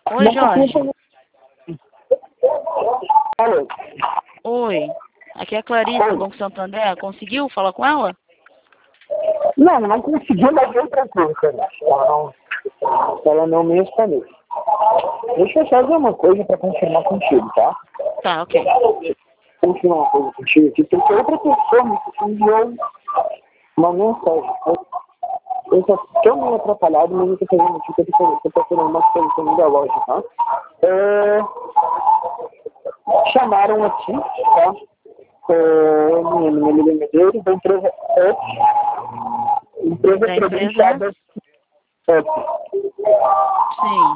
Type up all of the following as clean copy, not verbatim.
Oi, Jorge. Alô? Oi. Aqui é a Clarice, do Banco Santander. Conseguiu falar com ela? Não consegui, mas bem tranquilo, cara. Ela não me respondeu. Deixa eu fazer uma coisa para confirmar contigo, tá? Tá, ok. Confirmar uma coisa contigo aqui, porque outra pessoa me enviou uma mensagem. Eu só estou meio atrapalhado, mas eu estou fazendo aqui, eu estou procurando uma solução da loja, tá? Chamaram aqui, tá? Menino Medeiros, da empresa empresa Da credenciada empresa? Sim.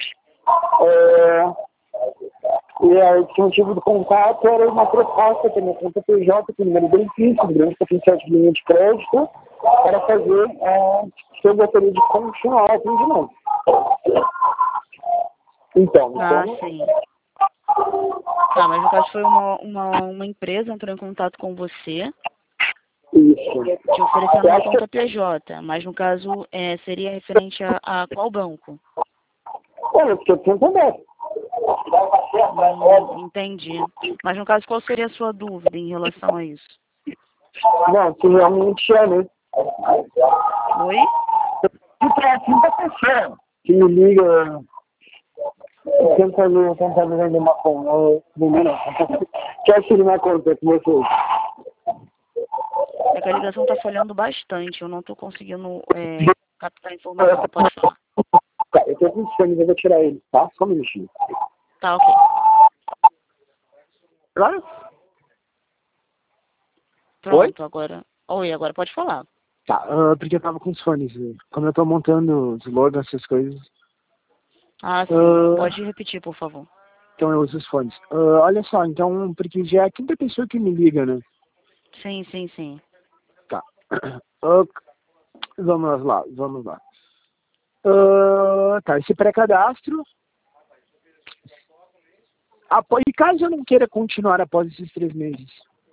E aí, o motivo do contato era uma proposta para minha conta PJ, com número de benefícios, grande potencial de linha de crédito, para fazer que eu gostaria de continuar o atendimento. Então, Sim. Tá, mas no caso foi uma empresa entrou em contato com você. Isso. Te oferecendo uma conta PJ, mas no caso seria referente a qual banco? Olha, porque eu tenho também. Entendi. Mas no caso, qual seria a sua dúvida em relação a isso? Não, que realmente é, né? Oi? E para a quinta pessoa que me liga tentando vender uma conta. Quer assumir uma conta com vocês? É que a ligação está falhando bastante, eu não estou conseguindo captar a informação. Pode falar. Tá, eu estou com fone, eu vou tirar ele, tá? Só um minutinho. Tá, ok. Claro? Pronto, Oi? Agora pode falar. Tá, porque eu tava com os fones. Como eu tô montando os slogans, essas coisas. Sim. Pode repetir, por favor. Então eu uso os fones. Olha só, então, porque já é a quinta pessoa que me liga, né? Sim. Tá. Vamos lá. Tá, esse pré-cadastro. E caso eu não queira continuar após esses 3 meses?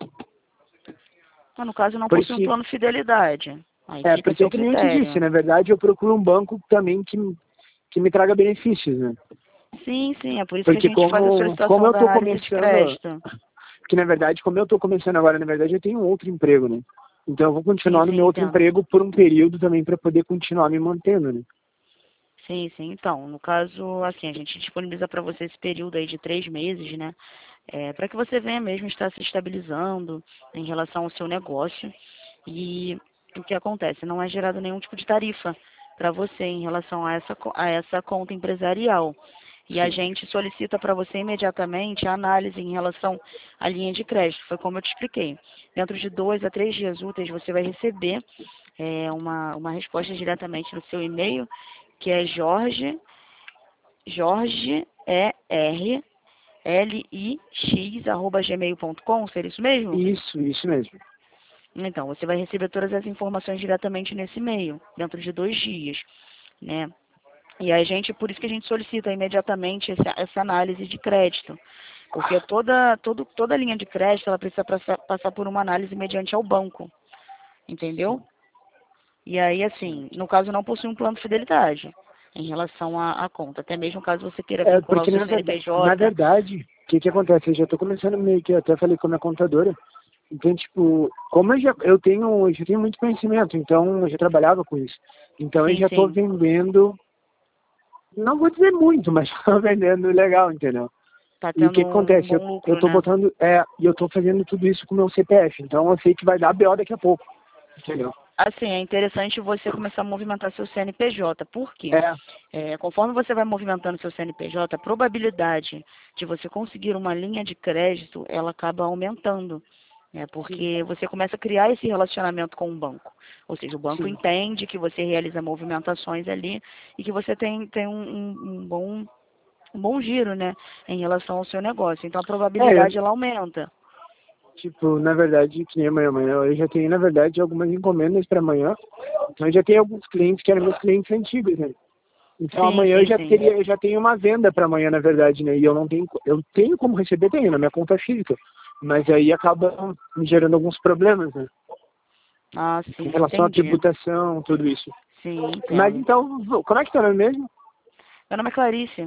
No caso, eu não possui um plano de fidelidade. Aí fica porque seu que nem eu te critério. disse, na verdade eu procuro um banco também que me traga benefícios, né? Sim, é por isso que a gente faz a solicitação como eu da tô análise de crédito. Que na verdade, como eu tô começando agora, na verdade eu tenho um outro emprego, né? Então eu vou continuar no meu outro emprego por um período também para poder continuar me mantendo, né? Sim. Então, no caso, assim, a gente disponibiliza para você esse período aí de 3 meses, né? Para que você venha mesmo estar se estabilizando em relação ao seu negócio. E o que acontece? Não é gerado nenhum tipo de tarifa para você em relação a essa conta empresarial. E a gente solicita para você imediatamente a análise em relação à linha de crédito. Foi como eu te expliquei. Dentro de 2 a 3 dias úteis, você vai receber uma resposta diretamente no seu e-mail, que é jorgelix@gmail.com, seria isso mesmo? Isso mesmo. Então, você vai receber todas as informações diretamente nesse e-mail, dentro de 2 dias, né? E por isso que a gente solicita imediatamente essa análise de crédito, porque toda linha de crédito, ela precisa passar por uma análise mediante ao banco, entendeu? E aí, assim, no caso não possui um plano de fidelidade em relação à conta, até mesmo caso você queira vincular o seu CNPJ. Na verdade, o que acontece? Eu já estou começando meio que, eu até falei com a minha contadora, então, tipo, como eu tenho muito conhecimento, então eu já trabalhava com isso. Então eu já estou vendendo, não vou dizer muito, mas estou vendendo legal, entendeu? E o que acontece? Lucro, eu estou botando, e eu estou fazendo tudo isso com o meu CPF, então eu sei que vai dar BO daqui a pouco, entendeu? Assim, é interessante você começar a movimentar seu CNPJ. Por quê? Conforme você vai movimentando seu CNPJ, a probabilidade de você conseguir uma linha de crédito, ela acaba aumentando. Porque você começa a criar esse relacionamento com o banco. Ou seja, o banco entende que você realiza movimentações ali e que você tem um bom giro, né, em relação ao seu negócio. Então, a probabilidade ela aumenta. Tipo, na verdade, que nem amanhã, eu já tenho, na verdade, algumas encomendas para amanhã. Então, eu já tenho alguns clientes que eram meus clientes antigos, né? Então, amanhã eu já tenho uma venda para amanhã, na verdade, né? E eu tenho como receber, tenho na minha conta física. Mas aí acaba me gerando alguns problemas, né? Sim. Em relação à tributação, tudo isso. Sim, entendo. Mas então, como é que tá mesmo? Meu nome é Clarice.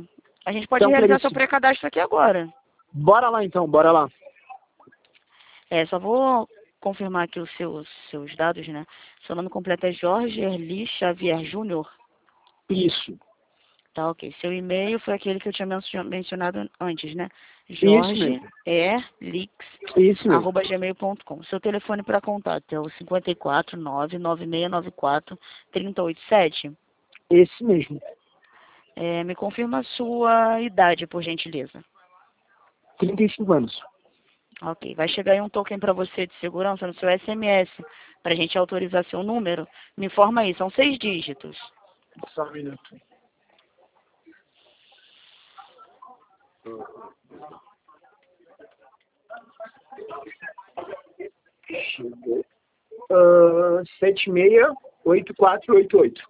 A gente pode Então, realizar Clarice, seu pré-cadastro aqui agora. bora lá então, bora lá. Só vou confirmar aqui os seus dados, né? Seu nome completo é Jorge Erli Xavier Júnior. Isso. Tá, ok. Seu e-mail foi aquele que eu tinha mencionado antes, né? Isso mesmo. Isso mesmo. jorgeerlix@gmail.com. Seu telefone para contato é o 54 99694 3087. Esse mesmo. Me confirma a sua idade, por gentileza. 35 anos. Ok. Vai chegar aí um token para você de segurança no seu SMS, para a gente autorizar seu número. Me informa aí, são 6 dígitos. Só um minuto. Chegou. 768488.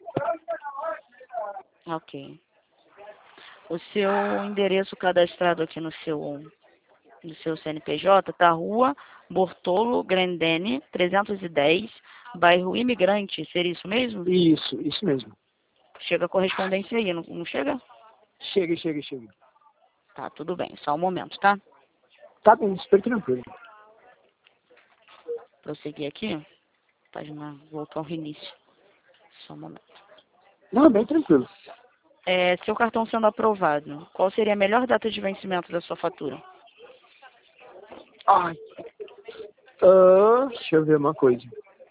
Ok. O seu endereço cadastrado aqui no seu CNPJ tá Rua Bortolo Grandene, 310, bairro Imigrante. Seria isso mesmo? Isso mesmo. Chega a correspondência aí, não chega? Chega. Tá, tudo bem. Só um momento, tá? Tá bem, super tranquilo. Prosseguir aqui. Página voltou ao início. Só um momento. Não, bem tranquilo. Seu cartão sendo aprovado, qual seria a melhor data de vencimento da sua fatura? Ai. Deixa eu ver uma coisa.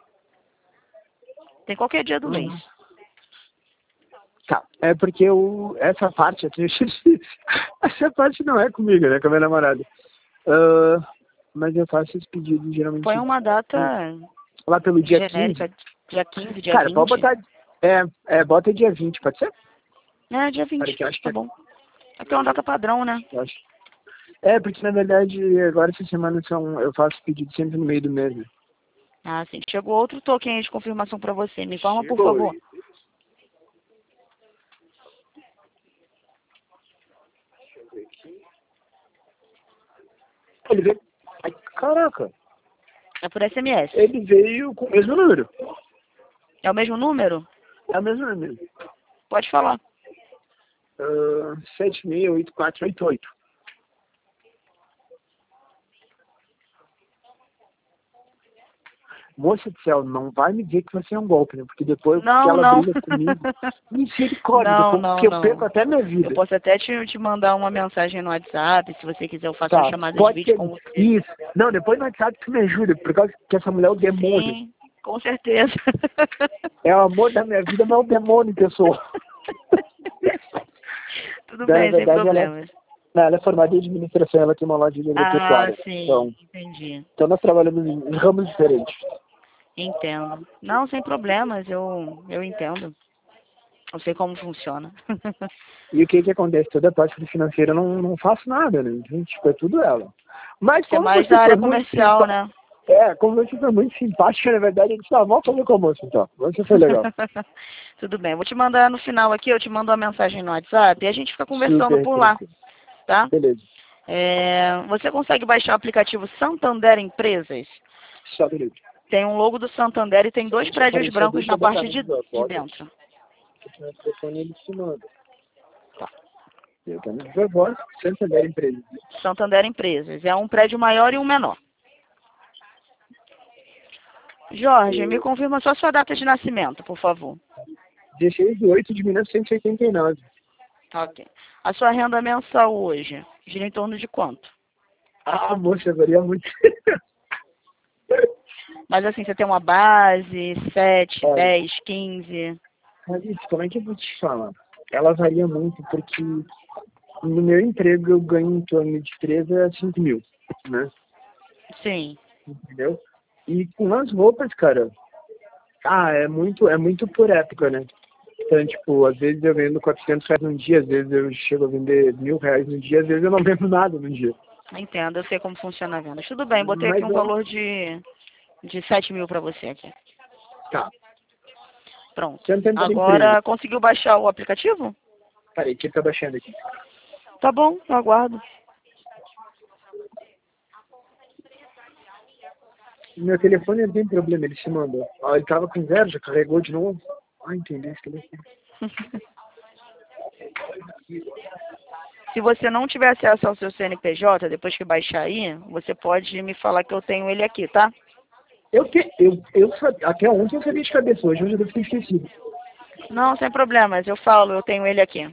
Tem qualquer dia do mês. Tá, é porque essa parte eu tenho difícil. Essa parte não é comigo, né? Com a minha namorada. Mas eu faço esse pedido geralmente. Põe uma data lá pelo dia genérica, 15. dia 15, dia Cara, 20. pode botar. Bota dia 20, pode ser? Dia 20. Cara, que eu acho Tá bom. Aqui é uma data padrão, né? Eu acho. Porque na verdade, agora essa semana eu faço pedido sempre no meio do mês. Né? Ah, sim. Chegou outro token aí de confirmação para você. Me informa, por Chegou. favor. Deixa eu ver aqui. Ele veio. Ai, caraca. É por SMS. Ele veio com o mesmo número. É o mesmo número? É o mesmo número. Pode falar. 768488. Moça do céu, não vai me dizer que você é um golpe, né? Porque depois que ela briga comigo, misericórdia, porque eu perco até minha vida. Eu posso até te mandar uma mensagem no WhatsApp, se você quiser eu faço uma chamada de pode vídeo ser. com você. Isso. Não, depois no WhatsApp tu me ajuda, por causa que essa mulher é o demônio. Sim, com certeza. É o amor da minha vida, mas é o demônio, pessoa. Tudo bem, sem problemas. Ela é formada em administração, ela tem uma loja de agropecuária. Sim, então, entendi. Então nós trabalhamos em ramos diferentes. Entendo. Não, sem problemas, eu entendo. Eu sei como funciona. E o que acontece? Toda a parte do financeiro eu não faço nada, né? Então, tipo, é tudo ela. Mas Você é como mais você da área foi comercial, né? como você foi muito simpática, na verdade, a gente vamos fazer com o almoço, então. Você foi legal. Tudo bem. Vou te mandar no final aqui, eu te mando uma mensagem no WhatsApp e a gente fica conversando por lá, tá? Beleza. Você consegue baixar o aplicativo Santander Empresas? Só beleza. Tem um logo do Santander e tem 2 prédios brancos na parte de dentro. O telefone ele se manda. Tá. Eu tô no meu voz, Santander Empresas. Santander Empresas. É um prédio maior e um menor. Jorge, me confirma só sua data de nascimento, por favor. 16/8/1989. Ok. A sua renda mensal hoje gira em torno de quanto? Moça, varia muito. Mas assim, você tem uma base, 7, 10, 15... Alice, como é que eu vou te falar? Ela varia muito porque no meu emprego eu ganho em torno de 3 a 5 mil, né? Sim. Entendeu? E com as roupas, cara, é muito por época, né? Então, tipo, às vezes eu vendo R$400 num dia, às vezes eu chego a vender R$1.000 no dia, às vezes eu não vendo nada no dia. Entendo, eu sei como funciona a venda. Tudo bem, botei aqui um valor de 7 mil pra você aqui. Tá. Pronto. Agora, conseguiu baixar o aplicativo? Peraí, que tá baixando aqui. Tá bom, eu aguardo. Meu telefone não tem problema, ele se mandou. Ele tava com 0, já carregou de novo. Entendi esse telefone. Se você não tiver acesso ao seu CNPJ, depois que baixar aí, você pode me falar que eu tenho ele aqui, tá? Até ontem eu sabia de cabeça, hoje eu já devo ter esquecido. Não, sem problemas, eu falo, eu tenho ele aqui.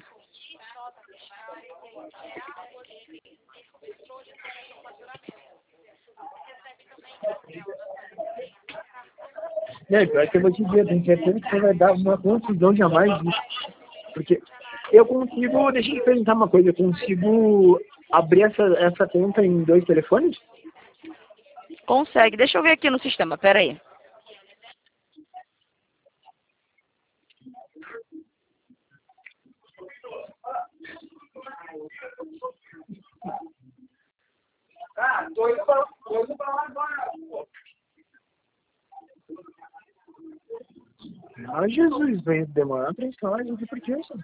Pior que eu vou te dizer, tenho certeza que você vai dar uma confusão jamais disso. Porque eu consigo, deixa eu te perguntar uma coisa, eu consigo abrir essa conta em 2 telefones? Consegue, deixa eu ver aqui no sistema, pera aí. Tô indo pra lá agora. Ah, Jesus, vai demorar pra instalar isso por quê, senhor?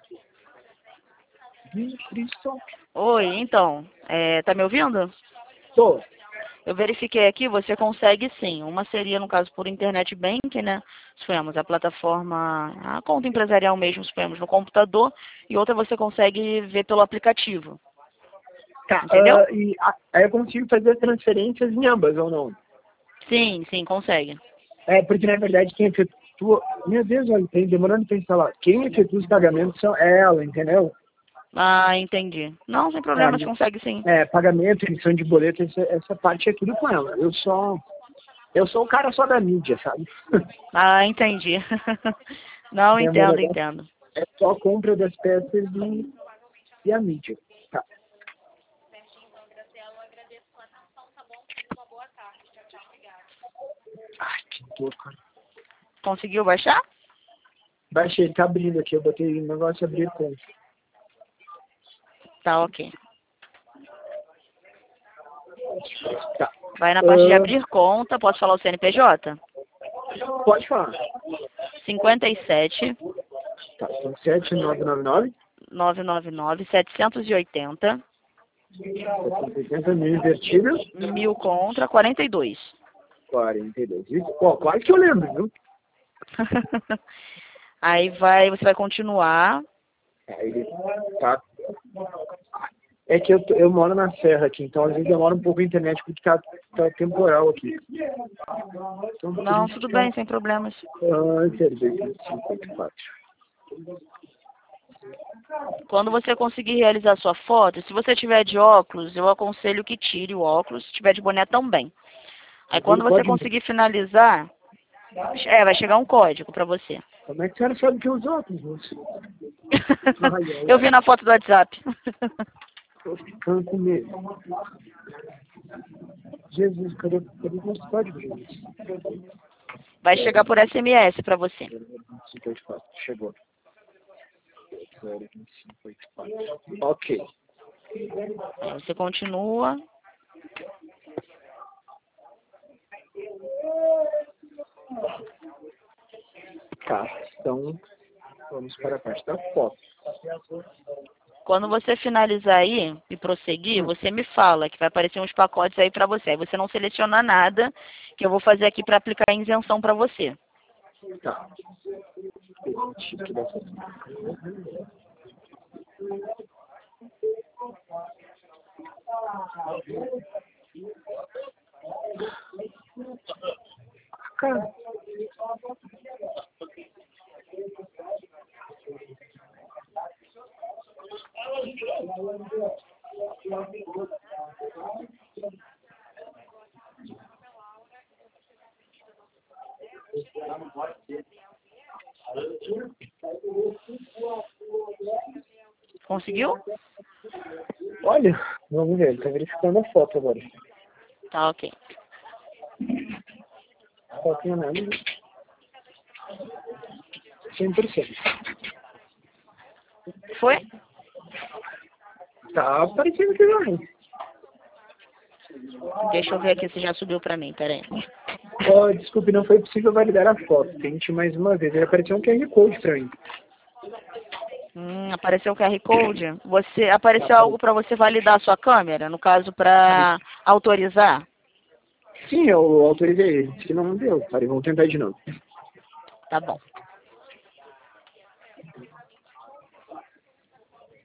Cristo. Oi, então, tá me ouvindo? Tô. Eu verifiquei aqui, você consegue sim. Uma seria, no caso, por internet banking, né? Suponhamos a plataforma, a conta empresarial mesmo, suponhamos, no computador. E outra você consegue ver pelo aplicativo. Tá, Entendeu? aí eu consigo fazer transferências em ambas, ou não? Sim, sim, consegue. Porque na verdade quem efetua... Meu Deus, olha, tem demorando pra instalar. Quem efetua os pagamentos é ela, entendeu? Ah, entendi. Não, sem problemas, consegue sim. Pagamento, emissão de boleto, essa parte é tudo com ela. Eu sou o cara só da mídia, sabe? Ah, entendi. Não, entendo. É só a compra das peças e a mídia. Tá. Ai, que dor, cara. Conseguiu baixar? Baixei, ele tá abrindo aqui. Eu botei o negócio de abrir conta. Tá, ok. Tá. Vai na parte de abrir conta, posso falar o CNPJ? Pode falar. 57 Tá, 7999 999 780 780 mil invertido. 1000 contra 42. 42. Ó, quase que eu lembro, viu? Aí você vai continuar. Aí, tá. É que eu moro na serra aqui, então às vezes demora um pouco a internet porque tá temporal aqui. Então, Não, tudo bem, sem problemas. 54. Quando você conseguir realizar sua foto, se você tiver de óculos, eu aconselho que tire o óculos, se tiver de boné também. Aí quando você conseguir finalizar, vai chegar um código para você. Como é que a senhora sabe que eu uso óculos, moço? Eu vi na foto do WhatsApp. Tô ficando com medo. Jesus, cadê o código, Jesus? Vai chegar por SMS para você. 584, chegou. 0584. Ok. Aí você continua. Tá, então vamos para a parte da foto. Quando você finalizar aí e prosseguir, você me fala que vai aparecer uns pacotes aí para você. Aí você não seleciona nada, que eu vou fazer aqui para aplicar a isenção para você. Tá. Cara. Conseguiu? Olha, vamos ver, ele tá verificando a foto agora. Tá, ok. Foto em análise. 100%. Foi? Tá parecendo que vai. Deixa eu ver aqui se já subiu para mim, peraí. Desculpe, não foi possível validar a foto. Tente mais uma vez. Ele apareceu um QR Code pra mim. Apareceu o QR Code. Apareceu algo para você validar a sua câmera, no caso para autorizar? Sim, eu autorizei ele. Se não deu, cara, vamos tentar de novo. Tá bom.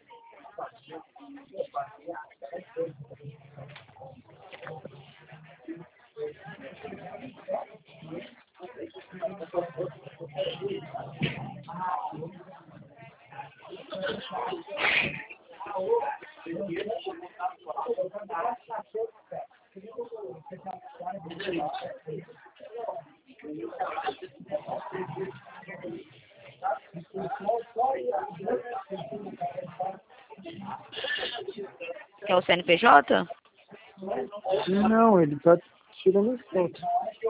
Quer o CNPJ? Não, ele tá tirando foto.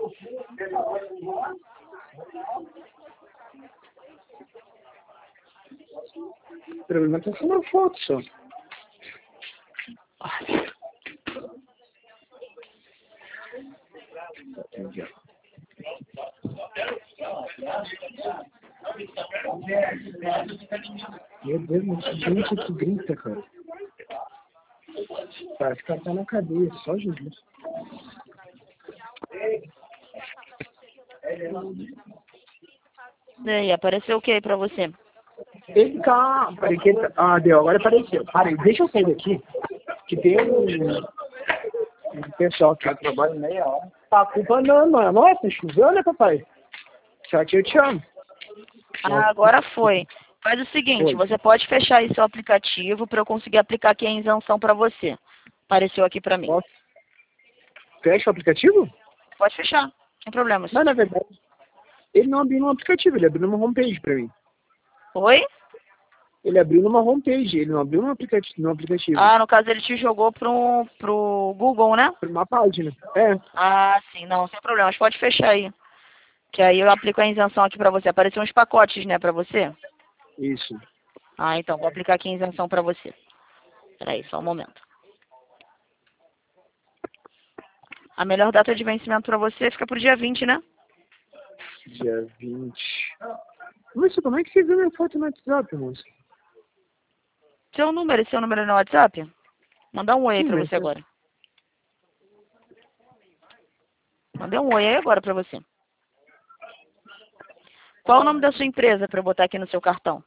O problema tá sendo a foto só. Meu Deus, mas que gente que grita, cara. Parece que ela tá na cadeia, só Jesus. E aí, apareceu o que aí pra você? Ele tá. Peraí, que ele tá... Ah, deu, agora apareceu. Peraí, deixa eu sair daqui. Que tem um pessoal que trabalha meia hora. Tá, a culpa não é nossa, choveu, né, papai? Só que eu te amo. Ah, agora foi. Faz o seguinte, Foi. você pode fechar aí seu aplicativo para eu conseguir aplicar aqui a isenção para você. Apareceu aqui para mim. Posso? Fecha o aplicativo? Pode fechar, sem problemas. Mas na verdade, ele não abriu no aplicativo, ele abriu numa homepage pra mim. Oi? Ele abriu numa homepage, ele não abriu no aplicativo. Ah, no caso ele te jogou pro Google, né? Por uma página. É. Ah, sim, não, sem problemas. Pode fechar aí. Que aí eu aplico a isenção aqui para você. Apareceu uns pacotes, né, para você? Isso. Ah, então, vou aplicar aqui a isenção para você. Peraí, só um momento. A melhor data de vencimento para você fica pro dia 20, né? Dia 20. Moça, como é que você viu minha foto no WhatsApp, moça? Seu número é no WhatsApp? Mandar um oi aí Sim, pra mas você agora. Mandei um oi aí agora pra você. Qual o nome da sua empresa pra eu botar aqui no seu cartão?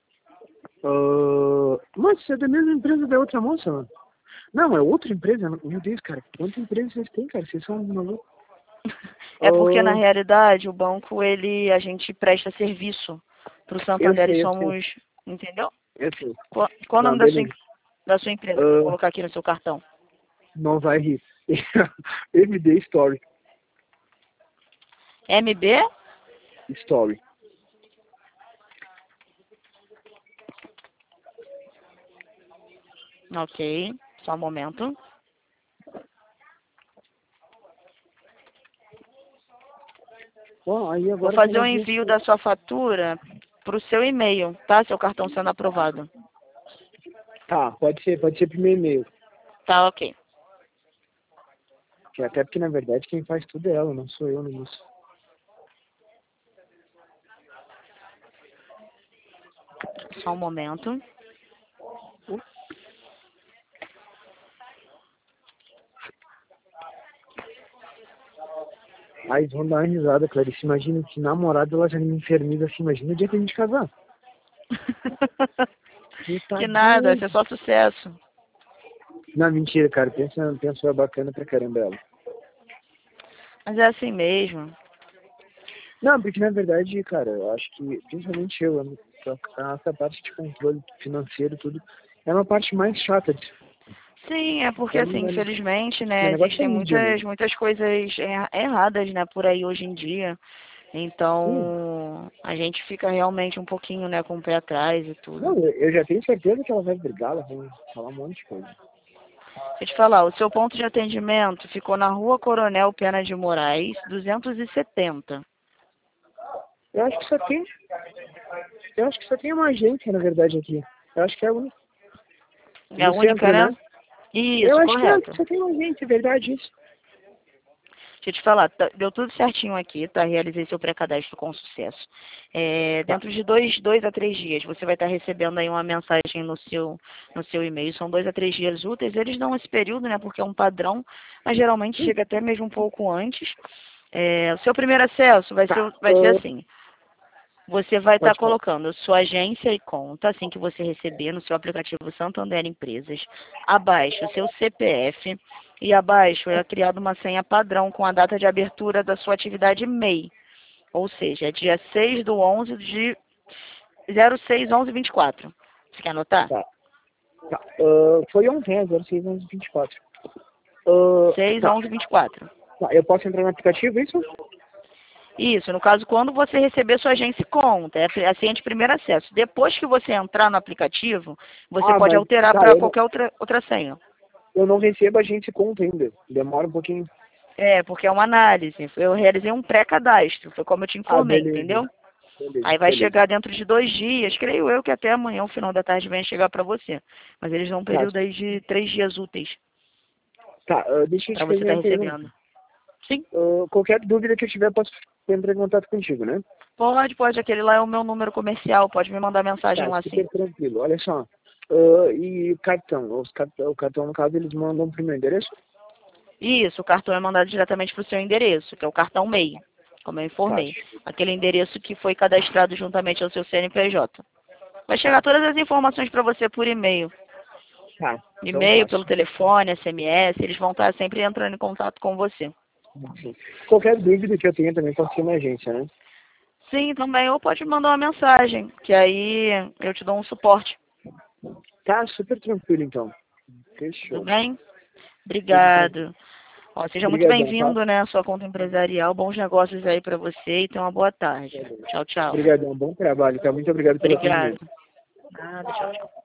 Moça, você é da mesma empresa da outra moça, mano? Não, é outra empresa? Meu Deus, cara. Quantas empresas vocês têm, cara? Vocês são malucos. É porque na realidade o banco, a gente presta serviço pro Santander e Eu sei. somos, entendeu? Eu sei. Qual o Não, nome beleza. da sua empresa pra eu colocar aqui no seu cartão? Não vai rir. MD Story. MB? Story. Ok, só um momento. Bom, aí agora Vou fazer o envio da sua fatura pro seu e-mail, tá? Seu cartão sendo aprovado. Tá, pode ser pro meu e-mail. Tá, ok. Até porque, na verdade, quem faz tudo é ela, não sou eu, né, moço? Só um momento. Aí vão dar uma risada, Clarice. Imagina que namorado ela já me inferniza assim. Imagina o dia que a gente casar. Que nada, isso é só sucesso. Não, mentira, cara. Pensa bacana pra caramba ela. Mas é assim mesmo. Não, porque na verdade, cara, eu acho que, principalmente essa parte de controle financeiro, tudo, é uma parte mais chata de... Sim, é porque assim, infelizmente, né, Meu negócio existem é mídia, né? muitas coisas erradas, né, por aí hoje em dia. Então, a gente fica realmente um pouquinho, né, com o pé atrás e tudo. Não, eu já tenho certeza que ela vai brigar, ela vai falar um monte de coisa. Deixa eu te falar, o seu ponto de atendimento ficou na Rua Coronel Pena de Moraes, 270. Eu acho que só tem uma agência, na verdade, aqui. Eu acho que é a única. É a única, centro, né? Isso, eu acho correto. que só tem uma agência, é verdade isso. Deixa eu te falar, deu tudo certinho aqui, tá? Realizei seu pré-cadastro com sucesso. Dentro de 2 a 3 dias, você vai estar recebendo aí uma mensagem no seu e-mail. São 2 a 3 dias úteis. Eles dão esse período, né? Porque é um padrão, mas geralmente chega até mesmo um pouco antes. O seu primeiro acesso vai ser assim. Você vai estar colocando sua agência e conta, assim que você receber no seu aplicativo Santander Empresas. Abaixo, o seu CPF. E abaixo é criada uma senha padrão com a data de abertura da sua atividade MEI. Ou seja, é dia 6/11 de 06/11/24. Você quer anotar? Tá. Foi ontem, 06/11/24. 6/11/24. Tá, eu posso entrar no aplicativo, isso? Isso, no caso, quando você receber sua agência e conta, é a senha de primeiro acesso. Depois que você entrar no aplicativo, você pode Mas alterar tá, para qualquer outra senha. eu não recebo agência e conta ainda. Demora um pouquinho. É, porque é uma análise. Eu realizei um pré-cadastro, foi como eu te Ah, informei, beleza. entendeu? Beleza, Aí vai beleza. chegar dentro de 2 dias, creio eu que até amanhã, o final da tarde, vem chegar para você. Mas eles dão um Tá, período aí de 3 dias úteis tá, deixa eu para te você fazer estar uma pergunta. recebendo. Sim, Qualquer dúvida que eu tiver, posso entrar em contato contigo, né? pode. Aquele lá é o meu número comercial. Pode me mandar mensagem Tá, lá sim. super tranquilo. Olha só. E cartão? O cartão, no caso, eles mandam pro meu endereço? Isso, o cartão é mandado diretamente para o seu endereço, que é o cartão MEI, como eu Tá, informei. Aquele endereço que foi cadastrado juntamente ao seu CNPJ. Vai tá, chegar todas as informações para você por e-mail. tá. Então E-mail, tá, pelo super. telefone, SMS, eles vão estar sempre entrando em contato com você. Sim. Qualquer dúvida que eu tenha também pode ser na agência, né? Sim, também, ou pode mandar uma mensagem, que aí eu te dou um suporte. Tá, super tranquilo então. Tudo Fechou. bem? Tudo tranquilo. Obrigado. Ó, seja muito Obrigadão, tá? bem-vindo, né, à sua conta empresarial. Bons negócios aí para você e tenha uma boa tarde. Tchau, tchau. Obrigadão, bom trabalho, tá? Muito obrigado pelo atendimento. Obrigado. Nada, tchau, tchau.